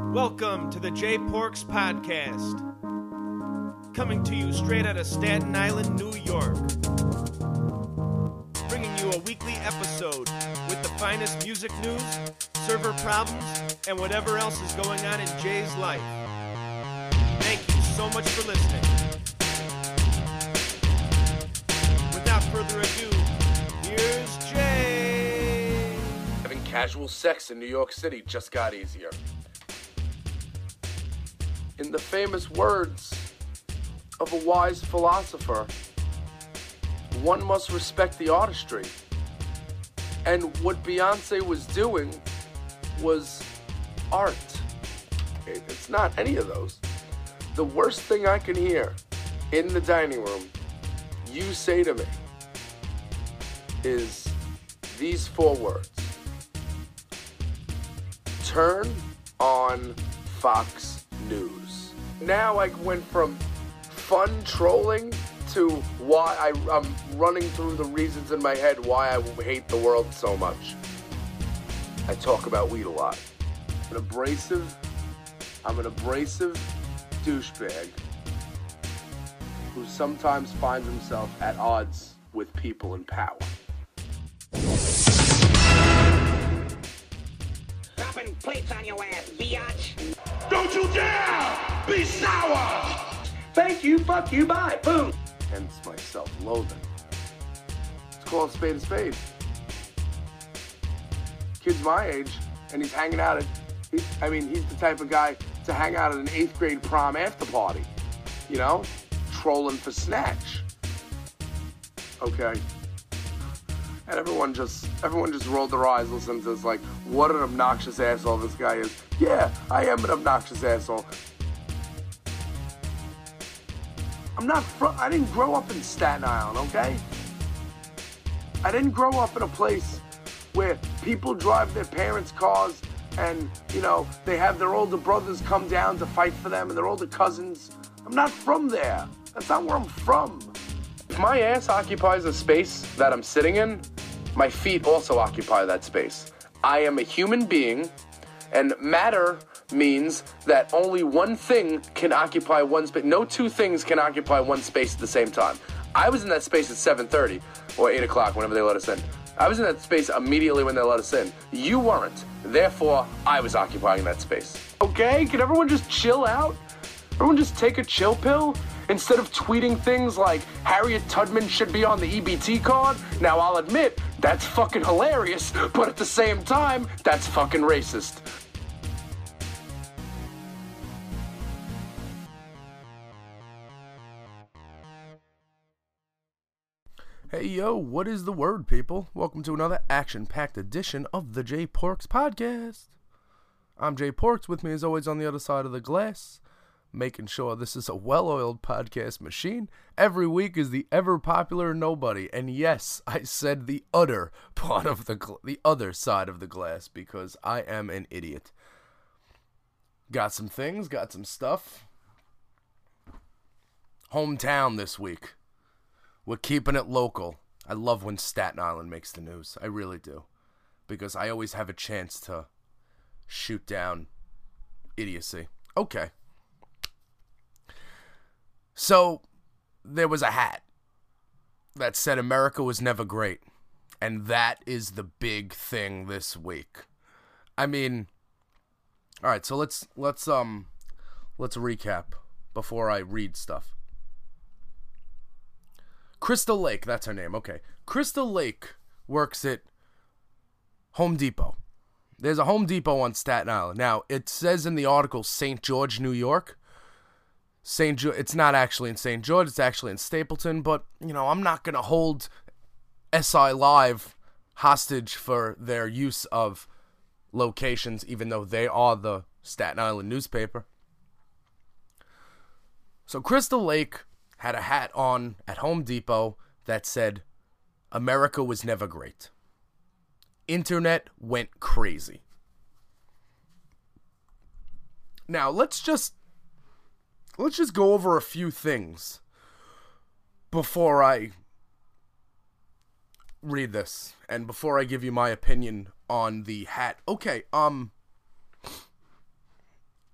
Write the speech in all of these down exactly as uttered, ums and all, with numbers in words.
Welcome to the J Porks Podcast. Coming to you straight out of Staten Island, New York. Bringing you a weekly episode with the finest music news, server problems, and whatever else is going on in Jay's life. Thank you so much for listening. Without further ado, here's Jay. Having casual sex in New York City just got easier. In the famous words of a wise philosopher, one must respect the artistry. And what Beyonce was doing was art. It's not any of those. The worst thing I can hear in the dining room you say to me is these four words. Turn on Fox News. Now I went from fun trolling to why I, I'm running through the reasons in my head why I hate the world so much. I talk about weed a lot. An abrasive, I'm an abrasive douchebag who sometimes finds himself at odds with people in power. Dropping plates on your ass, biatch. Don't you dare be sour! Thank you, fuck you, bye, boom. Hence my self-loathing. Let's call a spade a spade. Kid's my age, and he's hanging out at, he, I mean, he's the type of guy to hang out at an eighth grade prom after party. You know? Trolling for snatch. Okay. And everyone just, everyone just rolled their eyes listening to this like, what an obnoxious asshole this guy is. Yeah, I am an obnoxious asshole. I'm not from, I didn't grow up in Staten Island, okay? I didn't grow up in a place where people drive their parents' cars and, you know, they have their older brothers come down to fight for them and their older cousins. I'm not from there. That's not where I'm from. If my ass occupies a space that I'm sitting in, my feet also occupy that space. I am a human being, and matter means that only one thing can occupy one space. No two things can occupy one space at the same time. I was in that space at seven thirty or eight o'clock, whenever they let us in. I was in that space immediately when they let us in. You weren't. Therefore, I was occupying that space. Okay? Can everyone just chill out? Everyone just take a chill pill? Instead of tweeting things like, Harriet Tubman should be on the E B T card. Now, I'll admit, that's fucking hilarious, but at the same time, that's fucking racist. Hey yo, what is the word, people? Welcome to another action-packed edition of the J Porks Podcast. I'm J Porks, with me as always on the other side of the glass, making sure this is a well-oiled podcast machine. Every week is the ever-popular Nobody, and yes, I said the other part of the gl- the other side of the glass, because I am an idiot. Got some things, got some stuff. Hometown this week. We're keeping it local. I love when Staten Island makes the news. I really do. Because I always have a chance to shoot down idiocy. Okay. So, there was a hat that said America was never great. And that is the big thing this week. I mean, alright, so let's, let's, um, let's recap before I read stuff. Crystal Lake, that's her name, okay. Crystal Lake works at Home Depot. There's a Home Depot on Staten Island. Now, it says in the article Saint George, New York. Saint Jo- it's not actually in Saint George, it's actually in Stapleton, but, you know, I'm not going to hold S I Live hostage for their use of locations, even though they are the Staten Island newspaper. So, Crystal Lake had a hat on at Home Depot that said, America was never great. Internet went crazy. Now, let's just, let's just go over a few things before I read this and before I give you my opinion on the hat. Okay, um,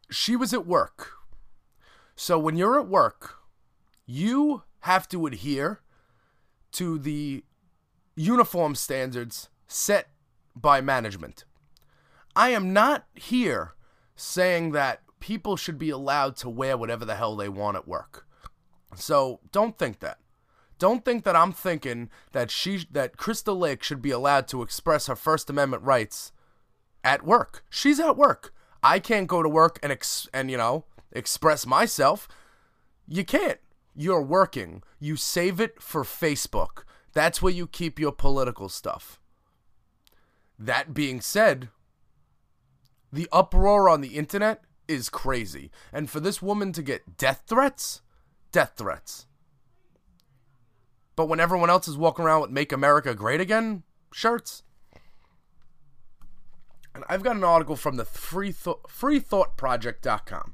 she was at work. So when you're at work, you have to adhere to the uniform standards set by management. I am not here saying that people should be allowed to wear whatever the hell they want at work. So don't think that. Don't think that I'm thinking that she that Crystal Lake should be allowed to express her First Amendment rights at work. She's at work. I can't go to work and ex- and you know, express myself. You can't. You're working. You save it for Facebook. That's where you keep your political stuff. That being said, the uproar on the internet is crazy. And for this woman to get death threats, death threats. But when everyone else is walking around with Make America Great Again shirts. And I've got an article from the free thought, free thought project dot com.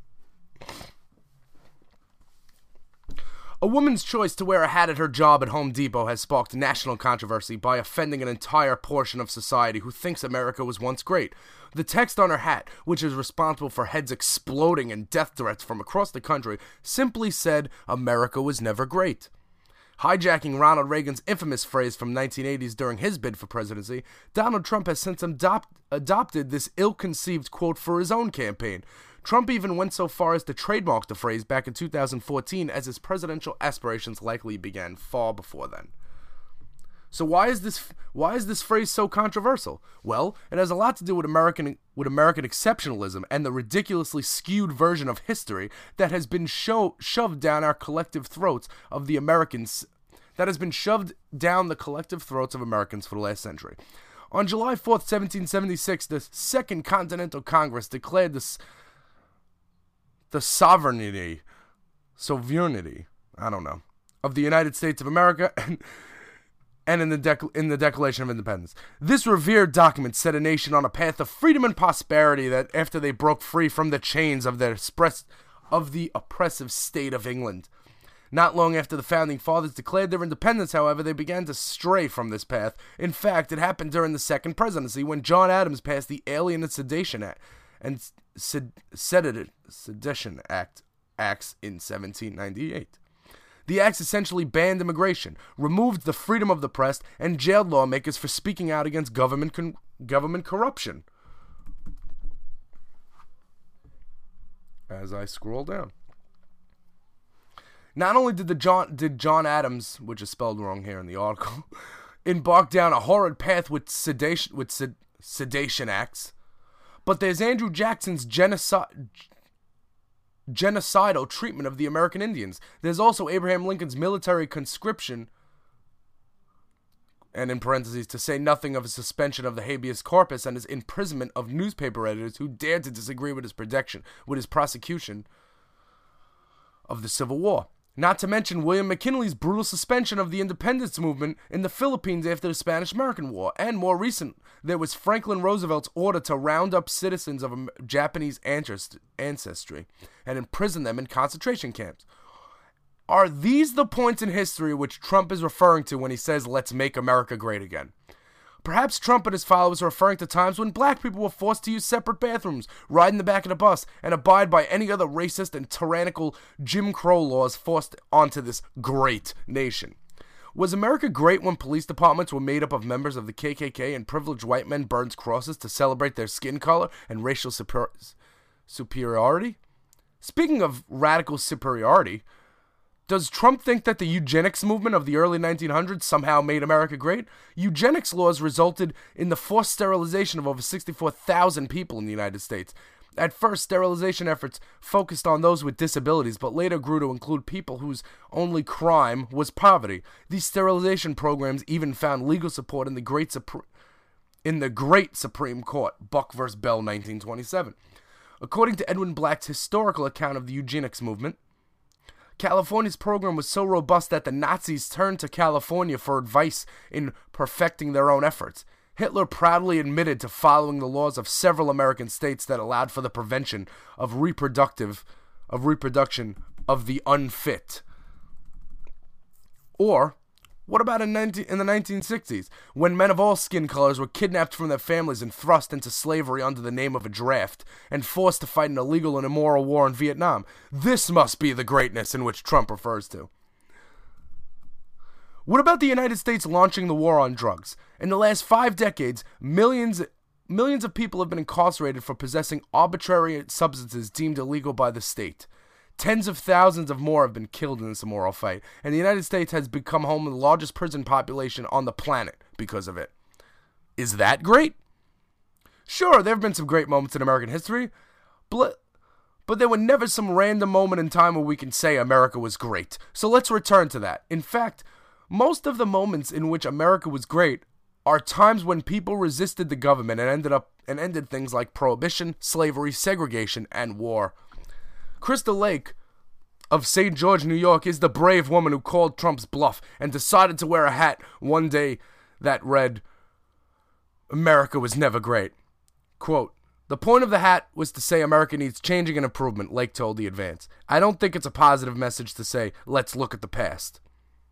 A woman's choice to wear a hat at her job at Home Depot has sparked national controversy by offending an entire portion of society who thinks America was once great. The text on her hat, which is responsible for heads exploding and death threats from across the country, simply said, "America was never great." Hijacking Ronald Reagan's infamous phrase from nineteen eighties during his bid for presidency, Donald Trump has since adopt- adopted this ill-conceived quote for his own campaign. Trump even went so far as to trademark the phrase back in two thousand fourteen, as his presidential aspirations likely began far before then. So why is this why is this phrase so controversial? Well, it has a lot to do with American with American exceptionalism and the ridiculously skewed version of history that has been show, shoved down our collective throats of the Americans that has been shoved down the collective throats of Americans for the last century. On July fourth, seventeen seventy-six, the Second Continental Congress declared this the sovereignty, sovereignty, I don't know, of the United States of America and, and in the dec- in the Declaration of Independence. This revered document set a nation on a path of freedom and prosperity that after they broke free from the chains of the, express- of the oppressive state of England. Not long after the Founding Fathers declared their independence, however, they began to stray from this path. In fact, it happened during the Second Presidency when John Adams passed the Alien and Sedation Act and Sed- Sed- Sedition Act acts in seventeen ninety-eight. The acts essentially banned immigration, removed the freedom of the press, and jailed lawmakers for speaking out against government con- government corruption. As I scroll down. Not only did the John did John Adams, which is spelled wrong here in the article, embark down a horrid path with sedation with sed- sedation acts, but there's Andrew Jackson's genocide. genocidal treatment of the American Indians. There's also Abraham Lincoln's military conscription, and in parentheses, to say nothing of his suspension of the habeas corpus and his imprisonment of newspaper editors who dared to disagree with his protection, with his prosecution of the Civil War. Not to mention William McKinley's brutal suspension of the independence movement in the Philippines after the Spanish-American War. And more recent, there was Franklin Roosevelt's order to round up citizens of Japanese ancestry and imprison them in concentration camps. Are these the points in history which Trump is referring to when he says, "Let's make America great again"? Perhaps Trump and his followers are referring to times when black people were forced to use separate bathrooms, ride in the back of the bus, and abide by any other racist and tyrannical Jim Crow laws forced onto this great nation. Was America great when police departments were made up of members of the K K K and privileged white men burned crosses to celebrate their skin color and racial super- superiority? Speaking of radical superiority, does Trump think that the eugenics movement of the early nineteen hundreds somehow made America great? Eugenics laws resulted in the forced sterilization of over sixty-four thousand people in the United States. At first, sterilization efforts focused on those with disabilities, but later grew to include people whose only crime was poverty. These sterilization programs even found legal support in the Great, Supre- in the Great Supreme Court, Buck versus Bell, nineteen twenty-seven. According to Edwin Black's historical account of the eugenics movement, California's program was so robust that the Nazis turned to California for advice in perfecting their own efforts. Hitler proudly admitted to following the laws of several American states that allowed for the prevention of reproductive of reproduction of the unfit. Or What about in, nineteen, in the nineteen sixties, when men of all skin colors were kidnapped from their families and thrust into slavery under the name of a draft, and forced to fight an illegal and immoral war in Vietnam? This must be the greatness in which Trump refers to. What about the United States launching the war on drugs? In the last five decades, millions, millions of people have been incarcerated for possessing arbitrary substances deemed illegal by the state. Tens of thousands of more have been killed in this immoral fight, and the United States has become home to the largest prison population on the planet because of it. Is that great? Sure, there have been some great moments in American history, but, but there were never some random moment in time where we can say America was great. So let's return to that. In fact, most of the moments in which America was great are times when people resisted the government and ended up and ended things like prohibition, slavery, segregation, and war. Crystal Lake of Saint George, New York, is the brave woman who called Trump's bluff and decided to wear a hat one day that read, "America was never great." Quote, "The point of the hat was to say America needs changing and improvement," Lake told The Advance. "I don't think it's a positive message to say, let's look at the past."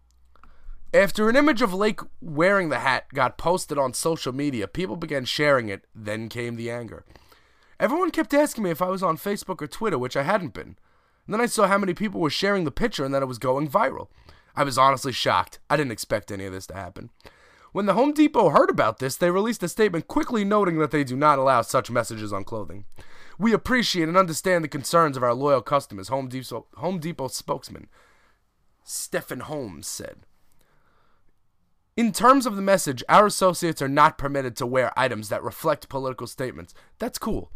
After an image of Lake wearing the hat got posted on social media, people began sharing it, then came the anger. Everyone kept asking me if I was on Facebook or Twitter, which I hadn't been. And then I saw how many people were sharing the picture and that it was going viral. I was honestly shocked. I didn't expect any of this to happen. When the Home Depot heard about this, they released a statement quickly noting that they do not allow such messages on clothing. "We appreciate and understand the concerns of our loyal customers," Home Depot, Home Depot spokesman Stephen Holmes said. "In terms of the message, our associates are not permitted to wear items that reflect political statements." That's cool.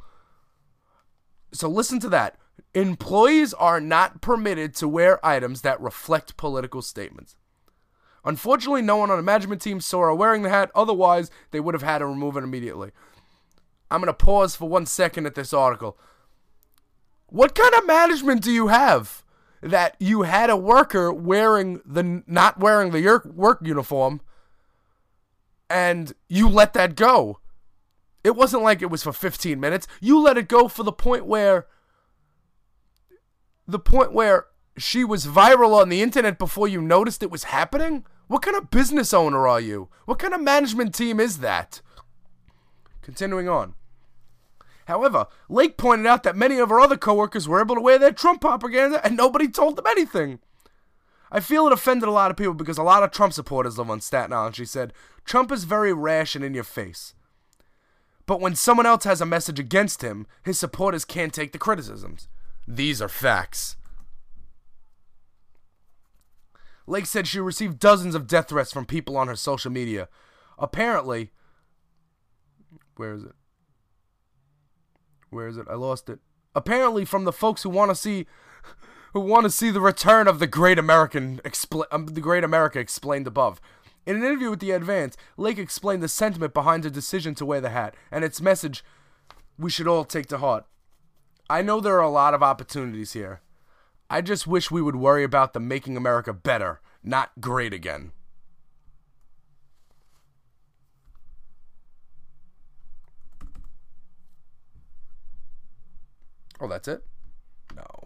So listen to that. Employees are not permitted to wear items that reflect political statements. Unfortunately, no one on the management team saw her wearing the hat. Otherwise, they would have had to remove it immediately. I'm going to pause for one second at this article. What kind of management do you have that you had a worker wearing the not wearing the work uniform and you let that go? It wasn't like it was for fifteen minutes. You let it go for the point where the point where she was viral on the internet before you noticed it was happening? What kind of business owner are you? What kind of management team is that? Continuing on. However, Lake pointed out that many of her other coworkers were able to wear their Trump propaganda and nobody told them anything. "I feel it offended a lot of people because a lot of Trump supporters live on Staten Island," she said. "Trump is very rash and in your face. But when someone else has a message against him, his supporters can't take the criticisms. These are facts." Lake said she received dozens of death threats from people on her social media. Apparently, where is it? Where is it? I lost it. Apparently from the folks who want to see who want to see the return of the great American expl- um, the great America explained above. In an interview with The Advance, Lake explained the sentiment behind her decision to wear the hat and its message we should all take to heart. "I know there are a lot of opportunities here. I just wish we would worry about the making America better, not great again." Oh, that's it? No.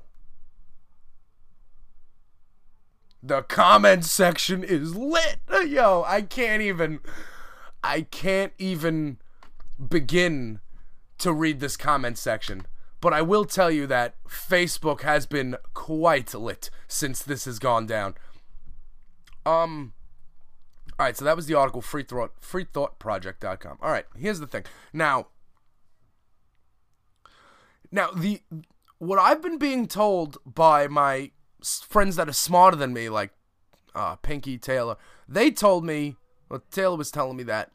The comment section is lit. Yo, I can't even, I can't even begin to read this comment section. But I will tell you that Facebook has been quite lit since this has gone down. Um, all right, so that was the article, free thought, free thought project dot com. All right, here's the thing. Now, now the what I've been being told by my friends that are smarter than me, like uh, Pinky, Taylor, they told me, well, Taylor was telling me that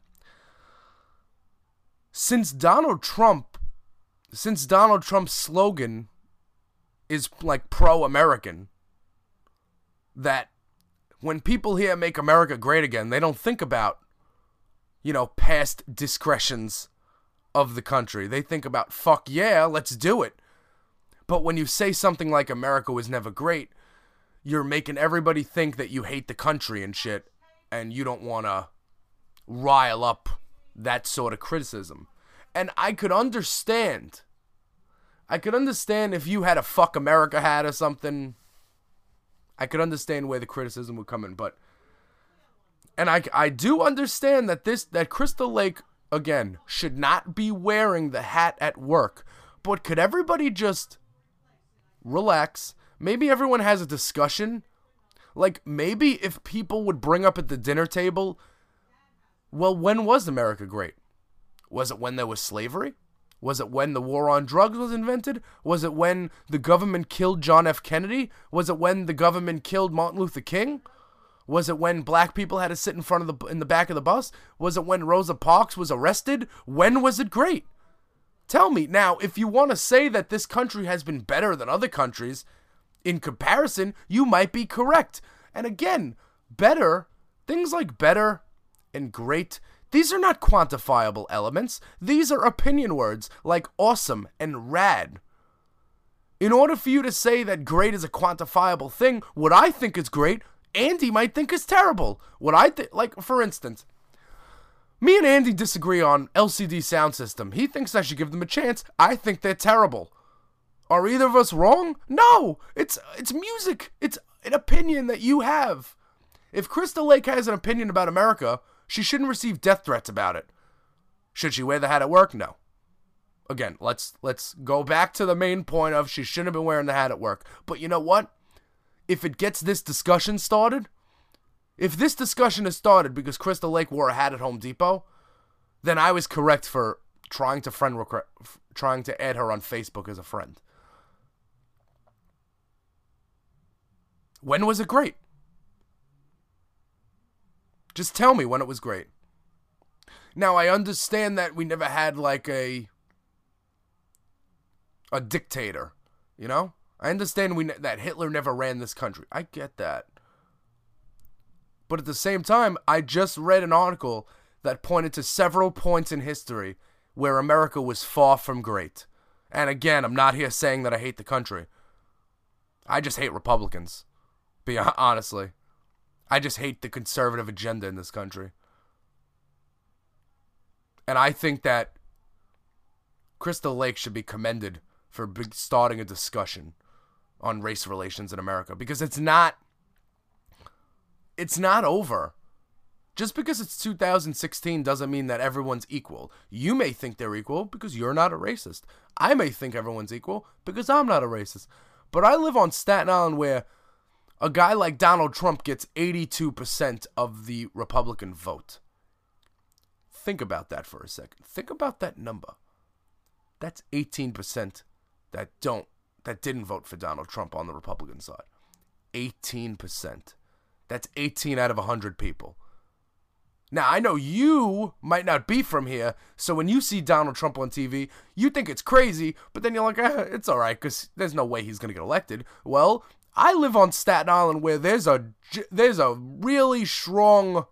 since Donald Trump, since Donald Trump's slogan is like pro-American, that when people hear "Make America Great Again," they don't think about, you know, past discretions of the country. They think about, fuck yeah, let's do it. But when you say something like "America was never great," you're making everybody think that you hate the country and shit, and you don't want to rile up that sort of criticism. And I could understand. I could understand if you had a "Fuck America" hat or something. I could understand where the criticism would come in, but And I, I do understand that this that Crystal Lake, again, should not be wearing the hat at work. But could everybody just relax? Maybe everyone has a discussion. Like, maybe if people would bring up at the dinner table, well, when was America great? Was it when there was slavery? Was it when the war on drugs was invented? Was it when the government killed John F. Kennedy? Was it when the government killed Martin Luther King? Was it when black people had to sit in front of the in the back of the bus? Was it when Rosa Parks was arrested? When was it great? Tell me. Now, if you want to say that this country has been better than other countries, in comparison, you might be correct. And again, better, things like better and great, these are not quantifiable elements. These are opinion words like awesome and rad. In order for you to say that great is a quantifiable thing, what I think is great, Andy might think is terrible. What I think, like, for instance, me and Andy disagree on L C D sound system. He thinks I should give them a chance. I think they're terrible. Are either of us wrong? No. It's it's music. It's an opinion that you have. If Crystal Lake has an opinion about America, she shouldn't receive death threats about it. Should she wear the hat at work? No. Again, let's let's go back to the main point of she shouldn't have been wearing the hat at work. But you know what? If it gets this discussion started, if this discussion is started because Crystal Lake wore a hat at Home Depot, then I was correct for trying to friend requ- trying to add her on Facebook as a friend. When was it great? Just tell me when it was great. Now, I understand that we never had like a a dictator, you know? I understand we ne- that Hitler never ran this country. I get that. But at the same time, I just read an article that pointed to several points in history where America was far from great. And again, I'm not here saying that I hate the country. I just hate Republicans. Be honestly. I just hate the conservative agenda in this country. And I think that Crystal Lake should be commended for big starting a discussion on race relations in America, because it's not it's not over. Just because it's two thousand sixteen doesn't mean that everyone's equal. You may think they're equal because you're not a racist. I may think everyone's equal because I'm not a racist. But I live on Staten Island where a guy like Donald Trump gets eighty-two percent of the Republican vote. Think about that for a second. Think about that number. That's eighteen percent that don't that didn't vote for Donald Trump on the Republican side. eighteen percent. That's eighteen out of one hundred people. Now, I know you might not be from here, so when you see Donald Trump on T V, you think it's crazy, but then you're like, eh, it's all right, because there's no way he's going to get elected. Well, I live on Staten Island where there's a, there's a really strong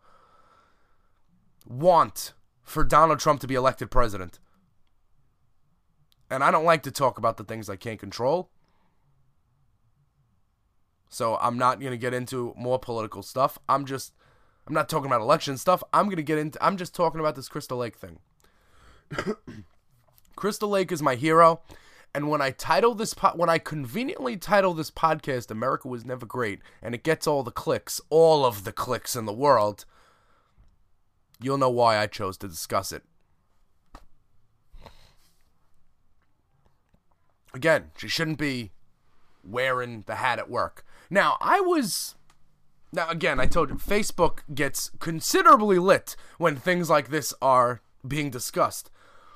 want for Donald Trump to be elected president. And I don't like to talk about the things I can't control. So I'm not going to get into more political stuff. I'm just, I'm not talking about election stuff. I'm going to get into, I'm just talking about this Crystal Lake thing. Crystal Lake is my hero. And when I title this, po- when I conveniently title this podcast, America Was Never Great, and it gets all the clicks, all of the clicks in the world, you'll know why I chose to discuss it. Again, she shouldn't be wearing the hat at work. Now, I was... Now, again, I told you, Facebook gets considerably lit when things like this are being discussed.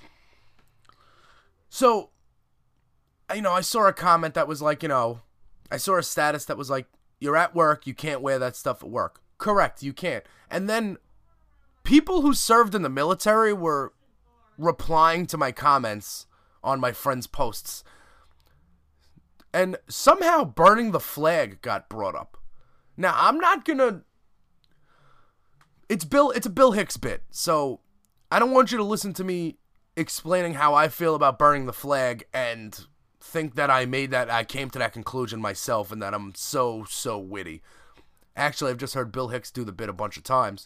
So, you know, I saw a comment that was like, you know, I saw a status that was like, you're at work, you can't wear that stuff at work. Correct, you can't. And then people who served in the military were replying to my comments on my friends' posts. And somehow burning the flag got brought up. Now, I'm not gonna... It's Bill. It's a Bill Hicks bit, so I don't want you to listen to me explaining how I feel about burning the flag and think that I made that, I came to that conclusion myself and that I'm so, so witty. Actually, I've just heard Bill Hicks do the bit a bunch of times.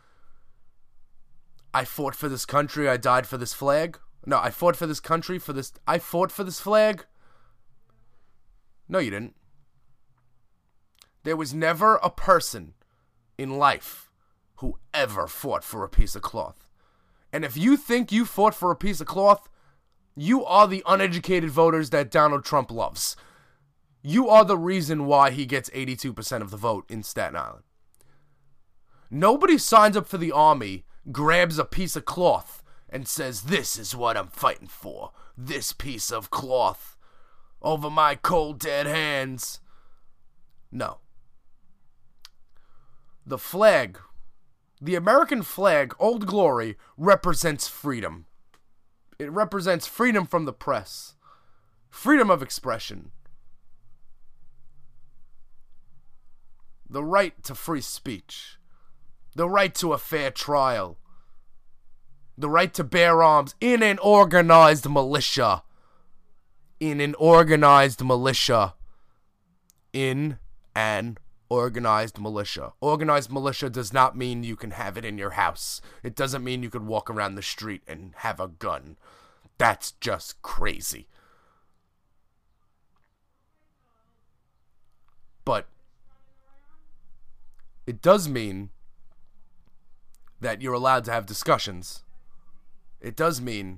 I fought for this country, I died for this flag. No, I fought for this country, for this... I fought for this flag. No, you didn't. There was never a person in life who ever fought for a piece of cloth. And if you think you fought for a piece of cloth, you are the uneducated voters that Donald Trump loves. You are the reason why he gets eighty-two percent of the vote in Staten Island. Nobody signs up for the army, grabs a piece of cloth, and says, this is what I'm fighting for. This piece of cloth over my cold, dead hands. No. The flag, the American flag, Old Glory, represents freedom. It represents freedom from the press, freedom of expression, the right to free speech, the right to a fair trial, the right to bear arms in an organized militia, in an organized militia, in an organized militia. Organized militia does not mean you can have it in your house. It doesn't mean you could walk around the street and have a gun. That's just crazy. But it does mean that you're allowed to have discussions. It does mean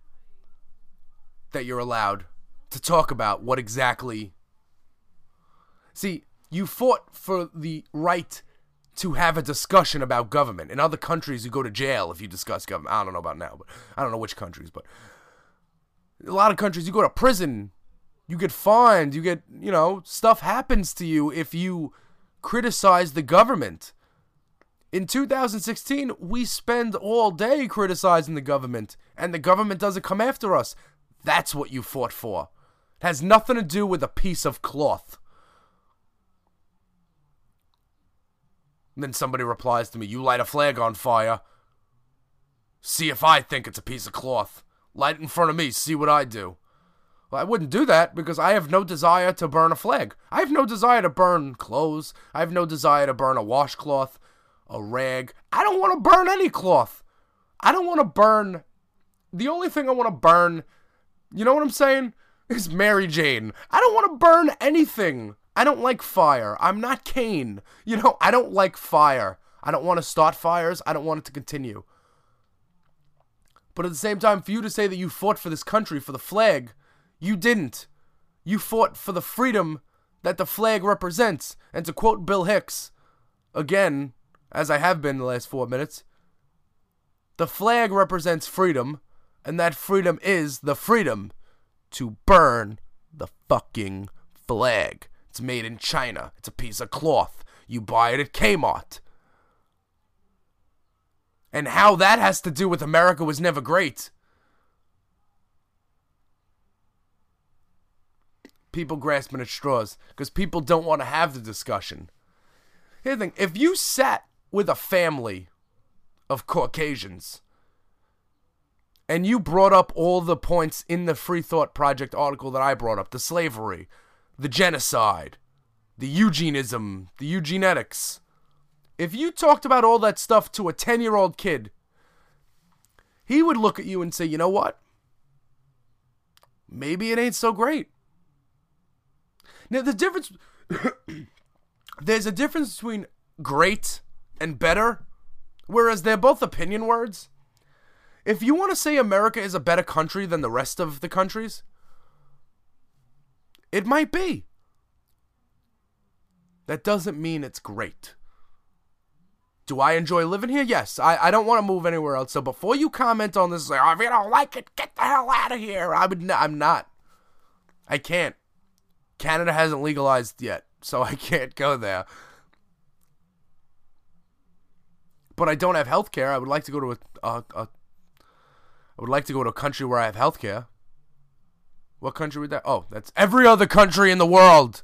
that you're allowed to talk about what exactly... See, you fought for the right to have a discussion about government. In other countries, you go to jail if you discuss government. I don't know about now, but I don't know which countries, but a lot of countries, you go to prison, you get fined, you get, you know, stuff happens to you if you criticize the government. In two thousand sixteen, we spend all day criticizing the government, and the government doesn't come after us. That's what you fought for. It has nothing to do with a piece of cloth. And then somebody replies to me, you light a flag on fire. See if I think it's a piece of cloth. Light it in front of me, see what I do. Well, I wouldn't do that because I have no desire to burn a flag. I have no desire to burn clothes. I have no desire to burn a washcloth, a rag. I don't want to burn any cloth. I don't want to burn... The only thing I want to burn, you know what I'm saying, is Mary Jane. I don't want to burn anything. I don't like fire. I'm not Cain. You know, I don't like fire. I don't want to start fires. I don't want it to continue. But at the same time, for you to say that you fought for this country, for the flag, you didn't. You fought for the freedom that the flag represents. And to quote Bill Hicks, again, as I have been in the last four minutes, the flag represents freedom, and that freedom is the freedom to burn the fucking flag. It's made in China. It's a piece of cloth. You buy it at Kmart. And how that has to do with America was never great. People grasping at straws because people don't want to have the discussion. Here's the thing. If you sat with a family of Caucasians and you brought up all the points in the Free Thought Project article that I brought up, the slavery, the genocide, the eugenism, the eugenetics. If you talked about all that stuff to a ten-year-old kid, he would look at you and say, you know what? Maybe it ain't so great. Now, the difference... There's a difference between great and better, whereas they're both opinion words. If you want to say America is a better country than the rest of the countries, it might be. That doesn't mean it's great. Do I enjoy living here? Yes. I, I don't want to move anywhere else. So before you comment on this, like, oh, if you don't like it, get the hell out of here. I would. N- I'm not. I can't. Canada hasn't legalized yet, so I can't go there. But I don't have health care. I would like to go to a, a, a. I would like to go to a country where I have health care. What country would that? Oh, that's every other country in the world.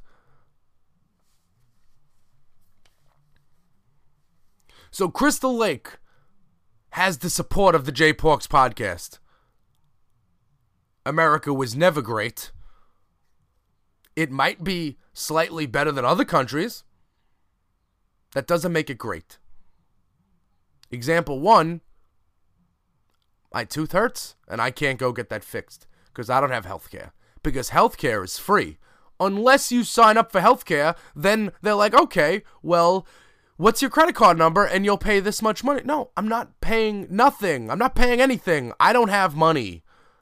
So Crystal Lake has the support of the Jay Porks podcast. America was never great. It might be slightly better than other countries. That doesn't make it great. Example one, my tooth hurts and I can't go get that fixed because I don't have health care. Because health care is free. Unless you sign up for health care, then they're like, okay, well, what's your credit card number and you'll pay this much money. No, I'm not paying nothing. I'm not paying anything. I don't have money.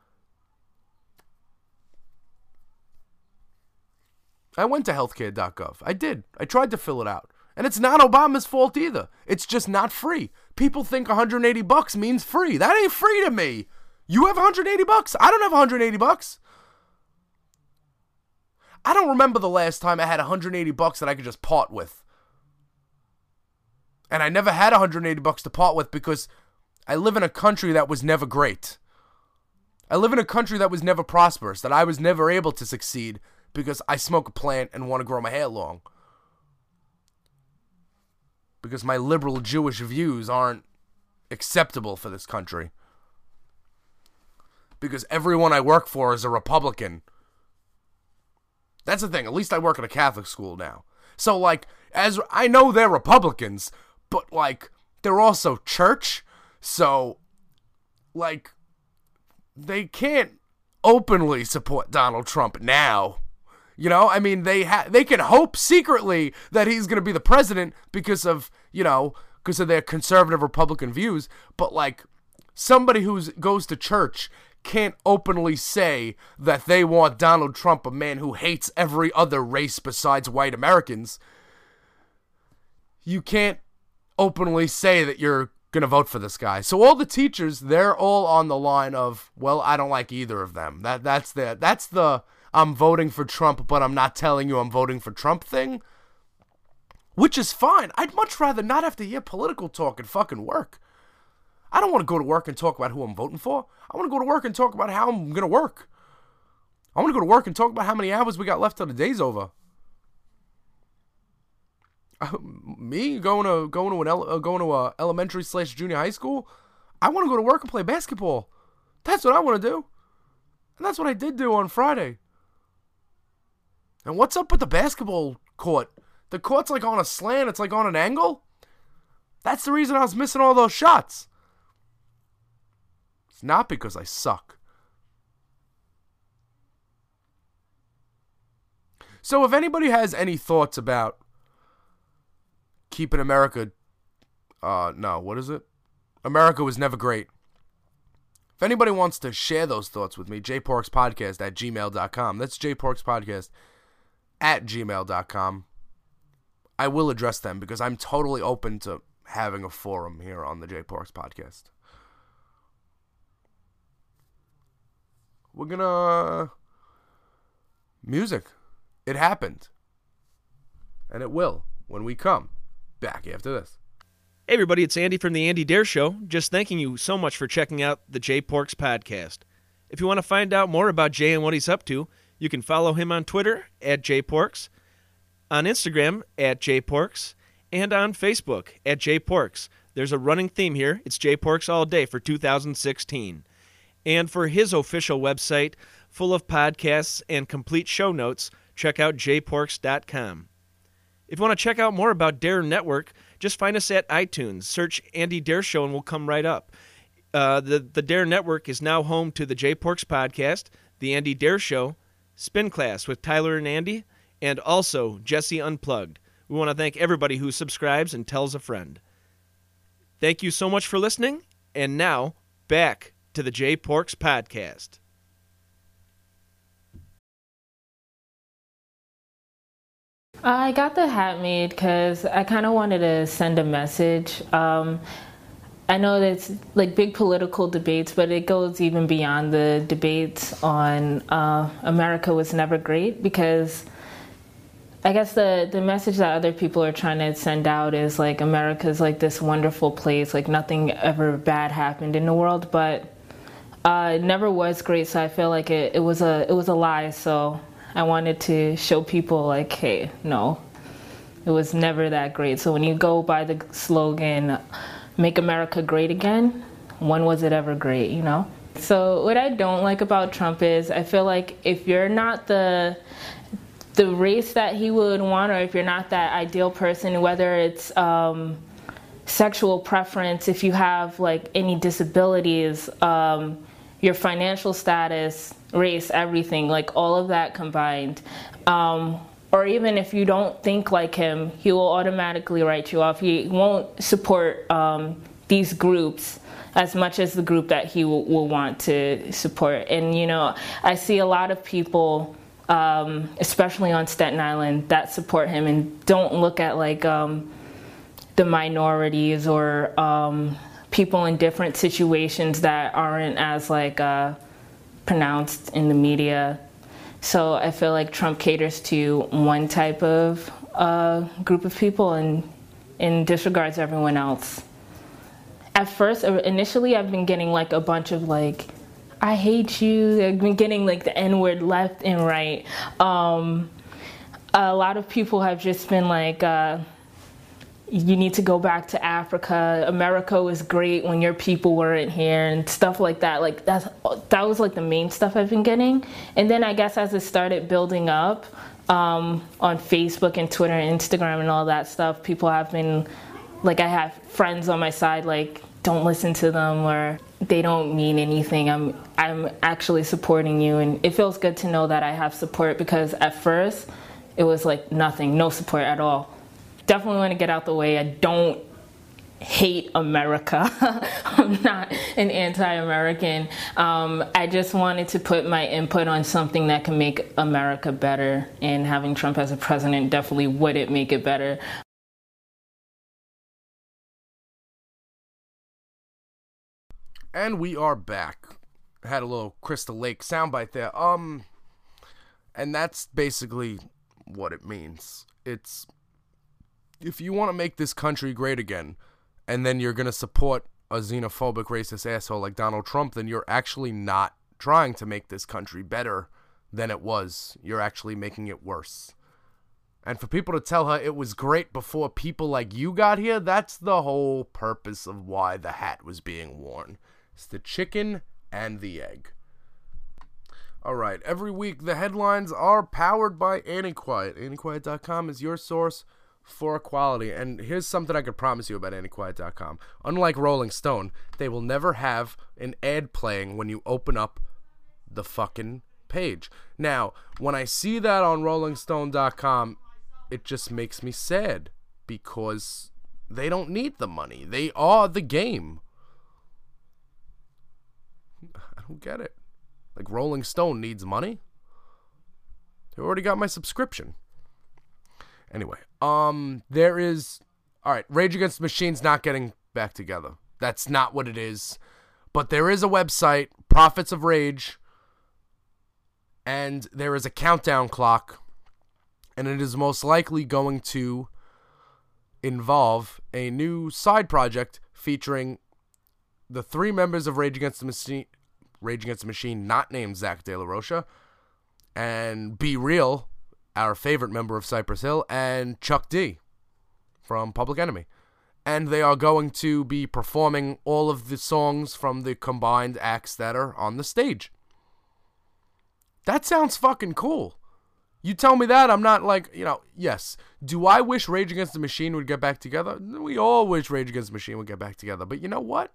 I went to healthcare dot gov. I did. I tried to fill it out. And it's not Obama's fault either. It's just not free. People think one hundred eighty bucks means free. That ain't free to me. You have one hundred eighty bucks? I don't have one hundred eighty bucks. I don't remember the last time I had one hundred eighty bucks that I could just part with. And I never had one hundred eighty bucks to part with because I live in a country that was never great. I live in a country that was never prosperous, that I was never able to succeed because I smoke a plant and want to grow my hair long. Because my liberal Jewish views aren't acceptable for this country. Because everyone I work for is a Republican. That's the thing. At least I work at a Catholic school now. So, like, as I know they're Republicans, but, like, they're also church. So, like, they can't openly support Donald Trump now. You know, I mean, they ha- they can hope secretly that he's going to be the president because of, you know, because of their conservative Republican views. But, like, somebody who goes to church can't openly say that they want Donald Trump, a man who hates every other race besides white Americans. You can't openly say that you're going to vote for this guy. So all the teachers, they're all on the line of, well, I don't like either of them. That That's the, that's the I'm voting for Trump, but I'm not telling you I'm voting for Trump thing. Which is fine. I'd much rather not have to hear political talk and fucking work. I don't want to go to work and talk about who I'm voting for. I want to go to work and talk about how I'm going to work. I want to go to work and talk about how many hours we got left till the day's over. Uh, me going to going to an ele- uh, going to a elementary slash junior high school. I want to go to work and play basketball. That's what I want to do, and that's what I did do on Friday. And what's up with the basketball court? The court's like on a slant. It's like on an angle. That's the reason I was missing all those shots. It's not because I suck. So if anybody has any thoughts about keeping America, uh, no, what is it? America was never great. If anybody wants to share those thoughts with me, jporkspodcast at gmail dot com. That's jporkspodcast at gmail dot com. I will address them because I'm totally open to having a forum here on the J Porks Podcast. We're gonna... Music. It happened. And it will when we come back after this. Hey everybody, it's Andy from the Andy Dare Show. Just thanking you so much for checking out the J Porks Podcast. If you want to find out more about Jay and what he's up to, you can follow him on Twitter at jporks, on Instagram at jporks, and on Facebook at jporks. There's a running theme here. It's jporks all day for two thousand sixteen. And for his official website, full of podcasts and complete show notes, check out j porks dot com. If you want to check out more about Dare Network, just find us at iTunes. Search Andy Dare Show and we'll come right up. Uh, the, the Dare Network is now home to the J Porks Podcast, the Andy Dare Show, Spin Class with Tyler and Andy, and also Jesse Unplugged. We want to thank everybody who subscribes and tells a friend. Thank you so much for listening, and now, back to the J Porks Podcast. I got the hat made because I kind of wanted to send a message. Um, I know that it's like big political debates, but it goes even beyond the debates on uh, America was never great, because I guess the, the message that other people are trying to send out is like America's like this wonderful place, like nothing ever bad happened in the world, but uh, it never was great. So I feel like it, it was a it was a lie. So I wanted to show people like, hey, no, it was never that great. So when you go by the slogan, make America great again, when was it ever great, you know? So what I don't like about Trump is I feel like if you're not the the race that he would want, or if you're not that ideal person, whether it's um, sexual preference, if you have like any disabilities, um, your financial status, race, everything, like all of that combined, um, or even if you don't think like him, he will automatically write you off. He won't support um, these groups as much as the group that he will, will want to support. And, you know, I see a lot of people, um, especially on Staten Island, that support him and don't look at, like, um, the minorities or um, people in different situations that aren't as, like, uh, pronounced in the media. So I feel like Trump caters to one type of uh, group of people and, and disregards everyone else. At first, initially, I've been getting like a bunch of like, I hate you. I've been getting like the N-word left and right. Um, a lot of people have just been like, uh, you need to go back to Africa. America was great when your people weren't here and stuff like that. Like that's, that was like the main stuff I've been getting. And then I guess as it started building up um, on Facebook and Twitter and Instagram and all that stuff, people have been like, I have friends on my side, like, don't listen to them or they don't mean anything. I'm I'm actually supporting you. And it feels good to know that I have support because at first it was like nothing, no support at all. Definitely want to get out the way. I don't hate America. I'm not an anti-American. Um, I just wanted to put my input on something that can make America better. And having Trump as a president definitely wouldn't make it better. And we are back. Had a little Crystal Lake soundbite there. Um, and that's basically what it means. It's, if you want to make this country great again, and then you're going to support a xenophobic, racist asshole like Donald Trump, then you're actually not trying to make this country better than it was. You're actually making it worse. And for people to tell her it was great before people like you got here, that's the whole purpose of why the hat was being worn. It's the chicken and the egg. All right, every week the headlines are powered by Annie Quiet. Annie Quiet dot com is your source for equality. And here's something I could promise you about Annie Quiet dot com. Unlike Rolling Stone, they will never have an ad playing when you open up the fucking page. Now, when I see that on Rolling Stone dot com, it just makes me sad because they don't need the money. They are the game. I don't get it. Like Rolling Stone needs money? They already got my subscription. Anyway, um, there is... Alright, Rage Against the Machine's not getting back together. That's not what it is. But there is a website, Prophets of Rage, and there is a countdown clock, and it is most likely going to involve a new side project featuring the three members of Rage Against the Machine, Rage Against the Machine, not named Zach De La Rocha, and Be Real, our favorite member of Cypress Hill, and Chuck D from Public Enemy. And they are going to be performing all of the songs from the combined acts that are on the stage. That sounds fucking cool. You tell me that, I'm not like, you know, yes. Do I wish Rage Against the Machine would get back together? We all wish Rage Against the Machine would get back together. But you know what?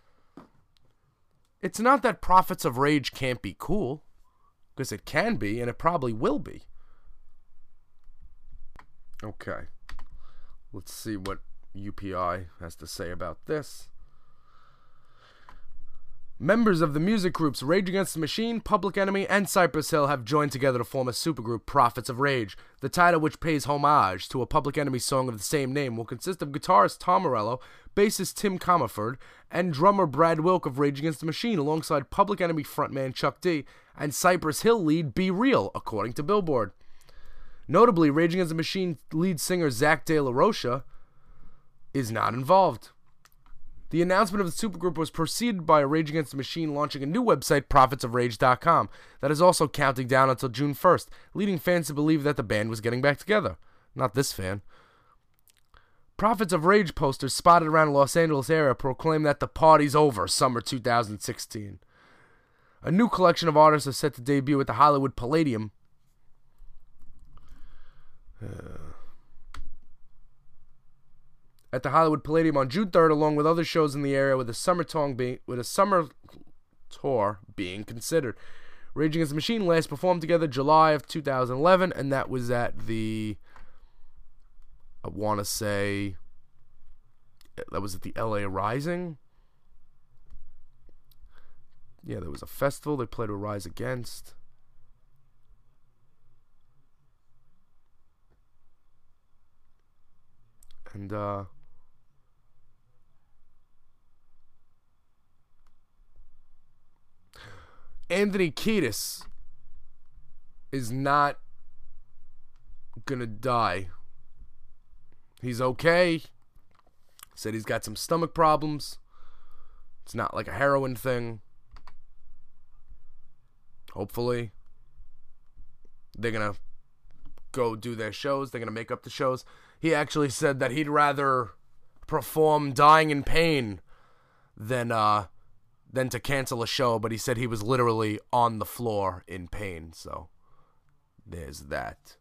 It's not that Prophets of Rage can't be cool. Because it can be, and it probably will be. Okay. Let's see what U P I has to say about this. Members of the music groups Rage Against the Machine, Public Enemy, and Cypress Hill have joined together to form a supergroup, Prophets of Rage. The title, which pays homage to a Public Enemy song of the same name, will consist of guitarist Tom Morello, bassist Tim Comerford, and drummer Brad Wilk of Rage Against the Machine, alongside Public Enemy frontman Chuck D and Cypress Hill lead Be Real, according to Billboard. Notably, Rage Against the Machine lead singer Zach De La Rocha is not involved. The announcement of the supergroup was preceded by Rage Against the Machine launching a new website, Prophets of Rage dot com, that is also counting down until June first, leading fans to believe that the band was getting back together. Not this fan. Prophets of Rage posters spotted around the Los Angeles area proclaim that the party's over, summer two thousand sixteen. A new collection of artists are set to debut at the Hollywood Palladium. Uh... At the Hollywood Palladium on June third, along with other shows in the area, with a summer tour being, with a summer tour being considered. Rage Against the Machine last performed together July of two thousand eleven, and that was at the, I want to say, that was at the L A Rising. Yeah, there was a festival they played with Rise Against. And, uh... Anthony Kiedis is not gonna die. He's okay. Said he's got some stomach problems. It's not like a heroin thing. Hopefully they're gonna go do their shows. They're gonna make up the shows. He actually said that he'd rather perform dying in pain than uh than to cancel a show, but he said he was literally on the floor in pain, so there's that.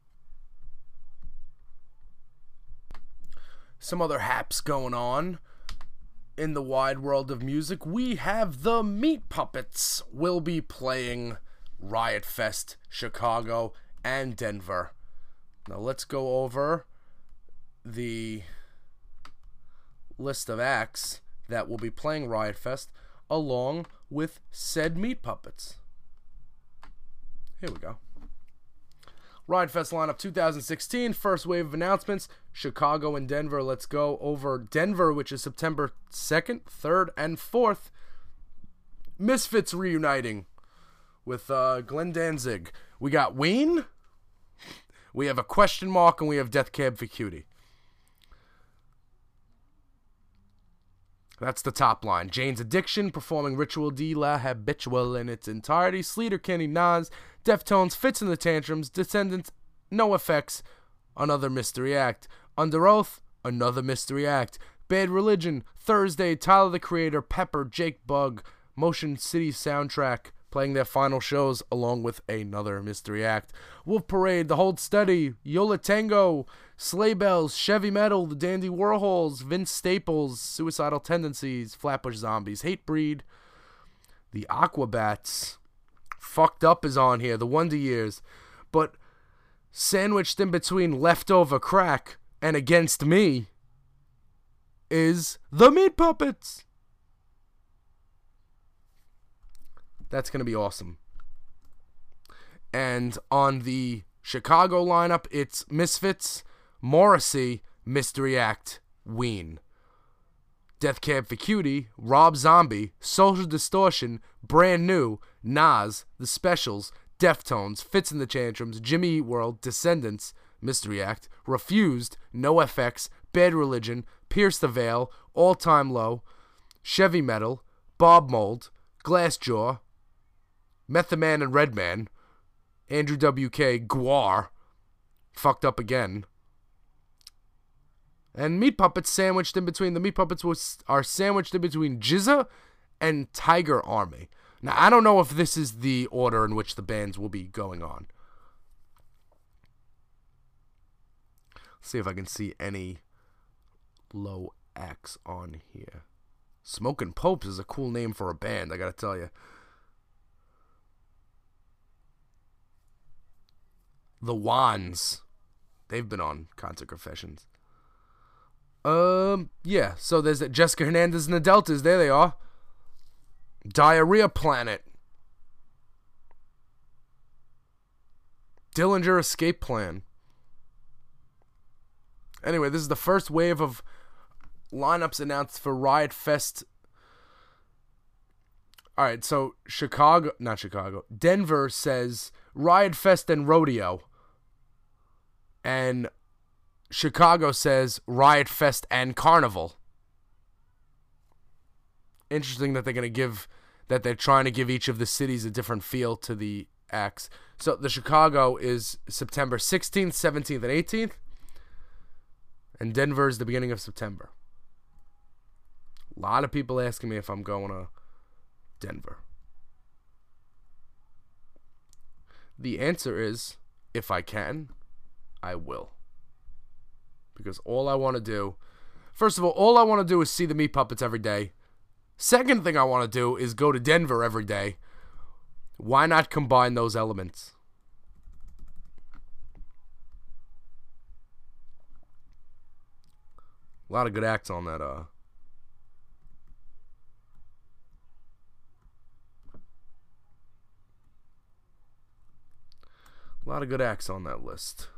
Some other haps going on in the wide world of music. We have the Meat Puppets will be playing Riot Fest, Chicago, and Denver. Now let's go over the list of acts that will be playing Riot Fest along with said Meat Puppets. Here we go. Riot Fest lineup two thousand sixteen, first wave of announcements, Chicago and Denver. Let's go over Denver, which is September second, third, and fourth. Misfits reuniting with uh, Glenn Danzig. We got Ween, we have a question mark, and we have Death Cab for Cutie. That's the top line. Jane's Addiction performing Ritual de la Habitual in its entirety. Sleater, Kenny, Nas, Deftones, Fits in the Tantrums, Descendants, No Effects, another mystery act. Under Oath, another mystery act. Bad Religion, Thursday, Tyler the Creator, Pepper, Jake Bugg, Motion City Soundtrack, playing their final shows along with another mystery act. Wolf Parade, The Hold Steady, Yola Tango, Sleigh Bells, Chevy Metal, The Dandy Warhols, Vince Staples, Suicidal Tendencies, Flatbush Zombies, Hatebreed, The Aquabats, Fucked Up is on here, The Wonder Years, but sandwiched in between Leftover Crack and Against Me is The Meat Puppets. That's going to be awesome. And on the Chicago lineup, it's Misfits, Morrissey, Mystery Act, Ween. Death Cab for Cutie, Rob Zombie, Social Distortion, Brand New, Nas, The Specials, Deftones, Fits in the Tantrums, Jimmy Eat World, Descendants, Mystery Act, Refused, No F X, Bad Religion, Pierce the Veil, All Time Low, Chevy Metal, Bob Mold, Glassjaw, Method Man and Redman, Andrew W K, Guar, Fucked Up Again, and Meat Puppets sandwiched in between. The Meat Puppets was, are sandwiched in between Jizza and Tiger Army. Now, I don't know if this is the order in which the bands will be going on. Let's see if I can see any low acts on here. Smokin' Popes is a cool name for a band, I gotta tell you. The Wands. They've been on Concert Confessions. Um, yeah, so there's Jessica Hernandez and the Deltas. There they are. Diarrhea Planet. Dillinger Escape Plan. Anyway, this is the first wave of lineups announced for Riot Fest. Alright, so Chicago, not Chicago, Denver says Riot Fest and Rodeo. And Chicago says Riot Fest and Carnival. Interesting that they're going to give, that they're trying to give each of the cities a different feel to the acts. So the Chicago is September sixteenth, seventeenth, and eighteenth. And Denver is the beginning of September. A lot of people asking me if I'm going to Denver. The answer is, if I can, I will. Because all I want to do, first of all, all I want to do is see the Meat Puppets every day. Second thing I want to do is go to Denver every day Why not combine those elements? A lot of good acts on that, uh... A lot of good acts on that list.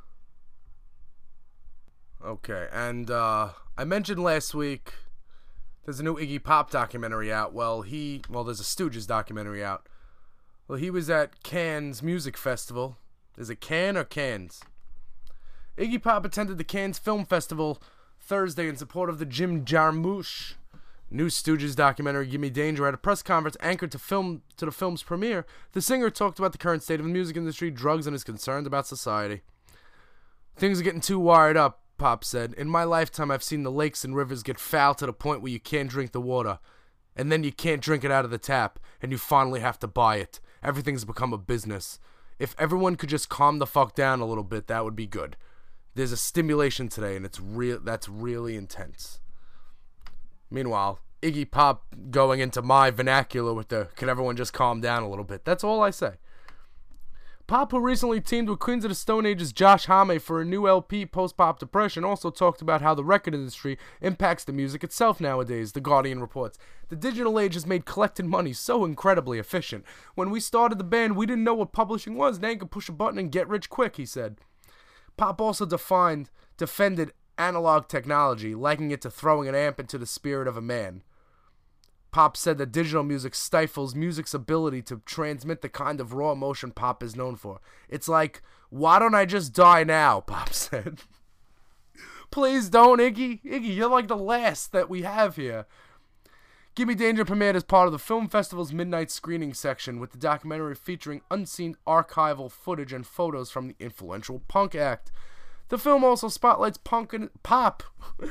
Okay, and uh, I mentioned last week there's a new Iggy Pop documentary out. Well, he, well, there's a Stooges documentary out. Well, he was at Cannes Music Festival. Is it Cannes or Cannes? Iggy Pop attended the Cannes Film Festival Thursday in support of the Jim Jarmusch new Stooges documentary Gimme Danger. At a press conference anchored to film to the film's premiere, the singer talked about the current state of the music industry, drugs, and his concerns about society. Things are getting too wired up, Pop said. In my lifetime, I've seen the lakes and rivers get foul to the point where you can't drink the water. And then you can't drink it out of the tap, and you finally have to buy it. Everything's become a business. If everyone could just calm the fuck down a little bit, that would be good. There's a stimulation today, and it's real. That's really intense. Meanwhile, Iggy Pop going into my vernacular with the, can everyone just calm down a little bit? That's all I say. Pop, who recently teamed with Queens of the Stone Age's Josh Homme for a new L P, Post-Pop Depression, also talked about how the record industry impacts the music itself nowadays, The Guardian reports. The digital age has made collecting money so incredibly efficient. When we started the band, we didn't know what publishing was. Now you can push a button and get rich quick, he said. Pop also defined, defended analog technology, likening it to throwing an amp into the spirit of a man. Pop said that digital music stifles music's ability to transmit the kind of raw emotion pop is known for. It's like, why don't I just die now, Pop said. Please don't, Iggy. Iggy, you're like the last that we have here. Gimme Danger premiered as part of the film festival's midnight screening section, with the documentary featuring unseen archival footage and photos from the influential punk act. The film also spotlights punk and pop.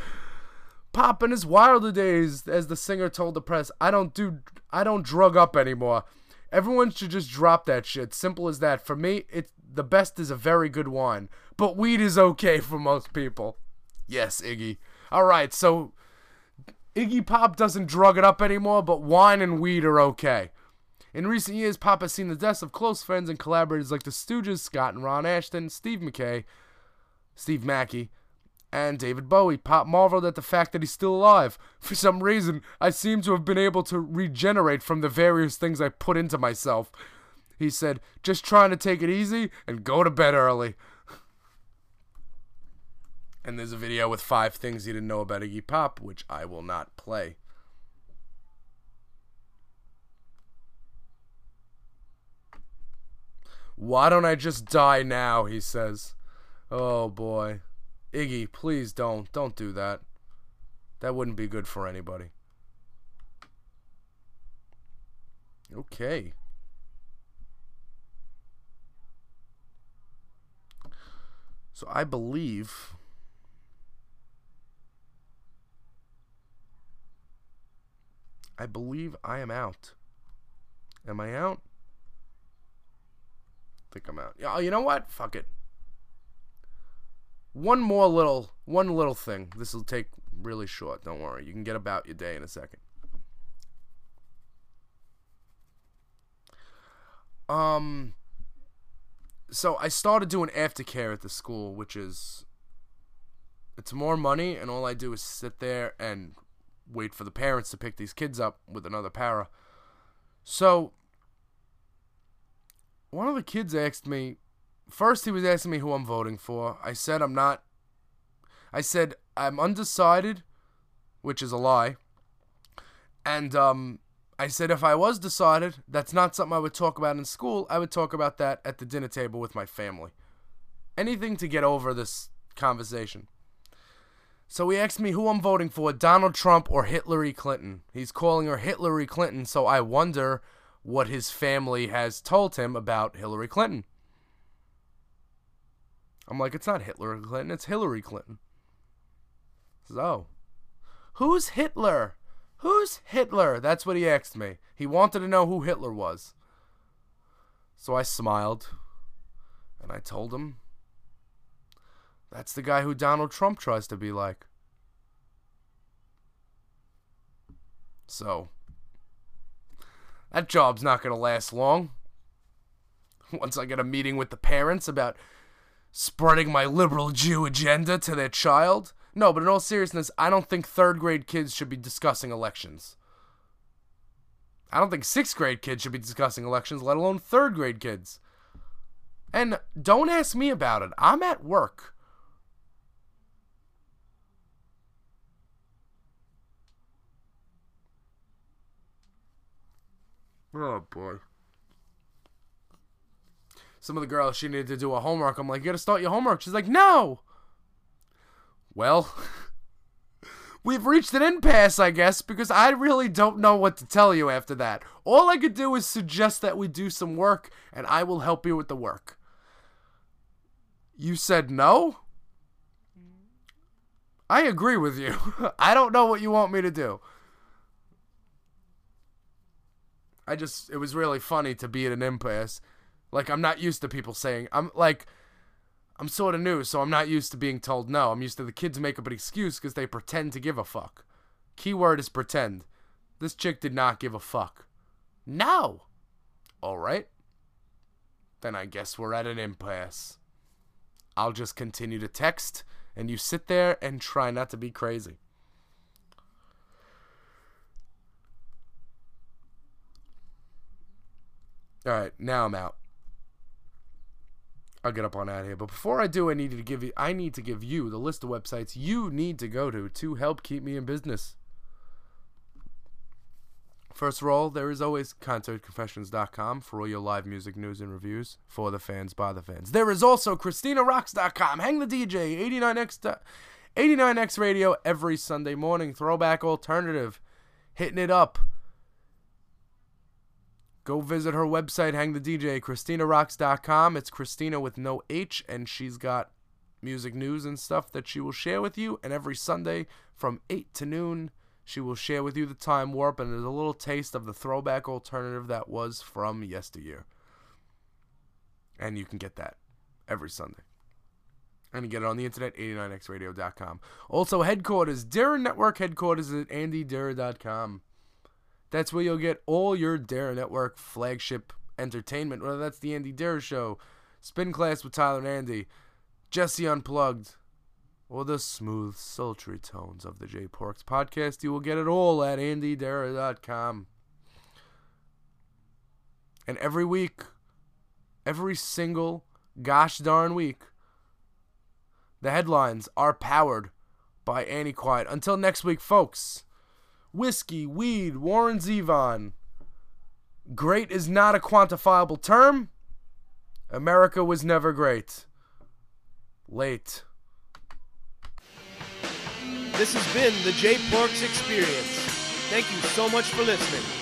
Pop in his wilder days, as the singer told the press. I don't do, I don't drug up anymore. Everyone should just drop that shit. Simple as that. For me, it's the best is a very good wine, but weed is okay for most people. Yes, Iggy. All right, so Iggy Pop doesn't drug it up anymore, but wine and weed are okay. In recent years, Pop has seen the deaths of close friends and collaborators like the Stooges, Scott and Ron Ashton, Steve McKay, Steve Mackey, and David Bowie. Pop marveled at the fact that he's still alive. For some reason, I seem to have been able to regenerate from the various things I put into myself. He said, just trying to take it easy and go to bed early. And there's a video with five things you didn't know about Iggy Pop, which I will not play. Why don't I just die now, he says. Oh boy. Iggy, please don't. Don't do that. That wouldn't be good for anybody. Okay. So I believe I believe I am out. Am I out? I think I'm out. Oh, you know what? Fuck it. One more little, one little thing. This will take really short. Don't worry. You can get about your day in a second. Um, so I started doing aftercare at the school, which is, it's more money, and all I do is sit there and wait for the parents to pick these kids up with another para. So, one of the kids asked me, first he was asking me who I'm voting for. I said I'm not, I said I'm undecided, which is a lie. And um, I said if I was decided, that's not something I would talk about in school. I would talk about that at the dinner table with my family. Anything to get over this conversation. So he asked me who I'm voting for, Donald Trump or Hillary Clinton. He's calling her Hillary Clinton, so I wonder what his family has told him about Hillary Clinton. I'm like, it's not Hitler Clinton, it's Hillary Clinton. So, who's Hitler? Who's Hitler? That's what he asked me. He wanted to know who Hitler was. So I smiled, and I told him, that's the guy who Donald Trump tries to be like. So, that job's not going to last long. once I get a meeting with the parents about spreading my liberal Jew agenda to their child. No, but in all seriousness, I don't think third grade kids should be discussing elections. I don't think sixth grade kids should be discussing elections, let alone third grade kids. And don't ask me about it. I'm at work. Oh, boy. Some of the girls, she needed to do a homework. I'm like, you gotta start your homework. She's like, no. Well, we've reached an impasse, I guess, because I really don't know what to tell you after that. All I could do is suggest that we do some work, and I will help you with the work. You said no? I agree with you. I don't know what you want me to do. I just, it was really funny to be at an impasse. Like, I'm not used to people saying, I'm like, I'm sort of new, so I'm not used to being told no. I'm used to the kids make up an excuse because they pretend to give a fuck. Keyword is pretend. This chick did not give a fuck. No. All right. Then I guess we're at an impasse. I'll just continue to text, and you sit there and try not to be crazy. All right, now I'm out. I'll get up on out of here. But before I do, I need to give you I need to give you the list of websites you need to go to to help keep me in business. First of all, there is always concert confessions dot com for all your live music news and reviews for the fans, by the fans. There is also Christina Rocks dot com, Hang the D J, eighty-nine X, eighty-nine X Radio every Sunday morning, throwback alternative, hitting it up. Go visit her website, Hang the D J, Christina Rocks dot com. It's Christina with no H, and she's got music news and stuff that she will share with you. And every Sunday from eight to noon, she will share with you the time warp, and there's a little taste of the throwback alternative that was from yesteryear. And you can get that every Sunday. And you get it on the internet, eighty-nine X radio dot com. Also, headquarters, Darren Network headquarters at andy darren dot com. That's where you'll get all your Dare Network flagship entertainment, whether that's the Andy Dare Show, Spin Class with Tyler and Andy, Jesse Unplugged, or the smooth, sultry tones of the J Porks podcast. You will get it all at andy dare dot com. And every week, every single gosh darn week, the headlines are powered by Annie Quiet. Until next week, folks. Whiskey, weed, Warren Zevon. Great is not a quantifiable term. America was never great. Late. This has been the J Porks Experience. Thank you so much for listening.